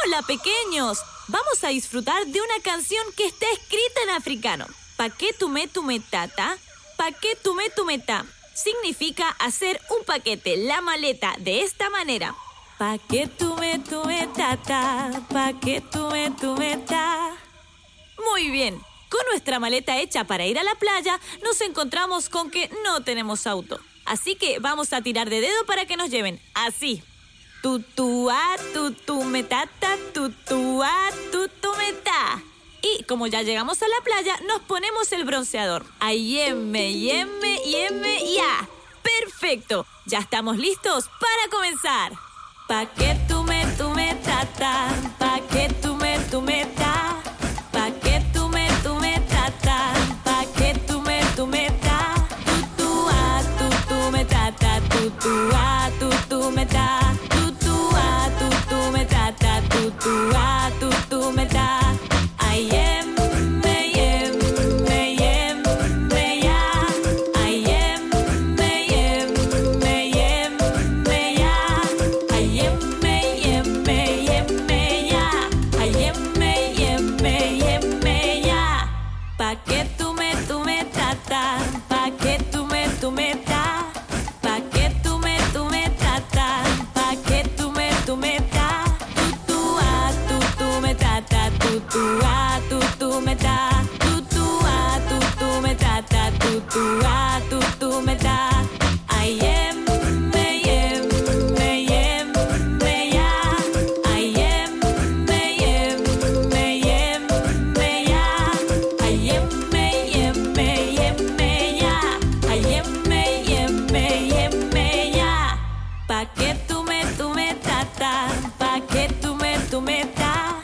Hola, pequeños. Vamos a disfrutar de una canción que está escrita en africano. Paquetume tata, paquetume ta. Significa hacer un paquete, la maleta, de esta manera. Paquetume tata, paquetume ta. Muy bien. Con nuestra maleta hecha para ir a la playa, nos encontramos con que no tenemos auto. Así que vamos a tirar de dedo para que nos lleven. Así. Tutuá, tutumetata, tutuá, tutumeta. Y como ya llegamos a la playa, nos ponemos el bronceador. Ayeme, yeme, yeme, ya. ¡Perfecto! Ya estamos listos para comenzar. Paquetume tata, paquetume ta. Paquetume tata, paquetume ta. Tutuá, tutumetata, tutuá, tutumeta. Tutuá, tutumetata, tutuá, tutumeta. Ayeme, yeme, yeme, ya. Ayeme, yeme, yeme, ya. Ayeme, yeme, yeme, ya. Ayeme, yeme, yeme, ya. Paquetume tata, paquetume ta. Paquetume tata, paquetume ta. Tutuá, tutumetata, tutuá, tutumeta. Tutuá, tutumetata, tutuá, tutumeta. Ayeme, yeme, yeme, ya. Ayeme, yeme, yeme, ya. Ayeme, yeme, yeme, ya. Ayeme, yeme, yeme, ya. Paquetume tata, paquetume ta.